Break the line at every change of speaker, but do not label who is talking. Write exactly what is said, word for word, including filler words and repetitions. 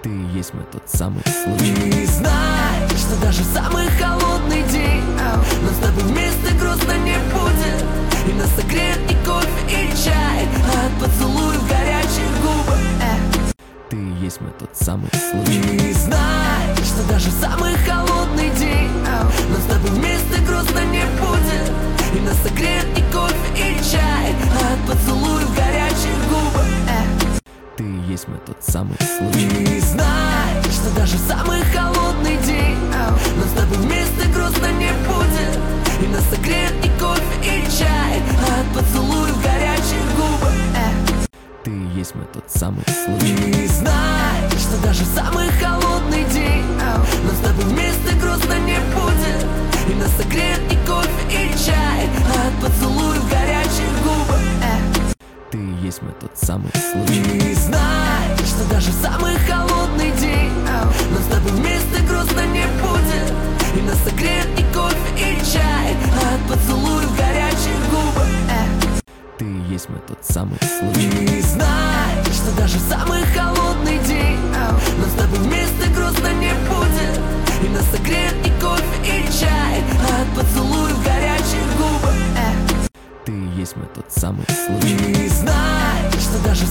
Ты и есть мой тот самый случай.
И знай, что даже в самый холодный день но с тобой вместе грустно не будет. И нас согреет не кофе и чай, а от поцелуев горячих губ.
Ты и есть мой тот самый случай.
И знай, что даже в самый холодный день но с тобой вместе грустно не будет. И нас согреет не кофе и чай, а от поцелуев горячих губ.
Ты и есть мой тот самый случай.
И знай, что даже в самый холодный день но с тобой вместе грустно не будет. И нас согреет не кофе и чай, а от поцелуев горячих губ.
Ты и есть мой тот самый случай.
И знай, что даже в самый холодный день но с тобой вместе грустно не будет. И нас согреет не кофе и чай, а от поцелуев горячих губ.
Ты и есть мой тот самый случай.
И знай, что даже в самый холодный день но с тобой вместе грустно не будет. И нас согреет не кофе и чай, а от поцелуев горячих губ.
Ты и есть мой тот самый случай.
И знай, что даже в самый холодный день но с тобой вместе грустно не будет. И нас согреет не кофе и чай, а от поцелуев горячих губ.
Ты и есть мой тот самый случай.
И знай, что даже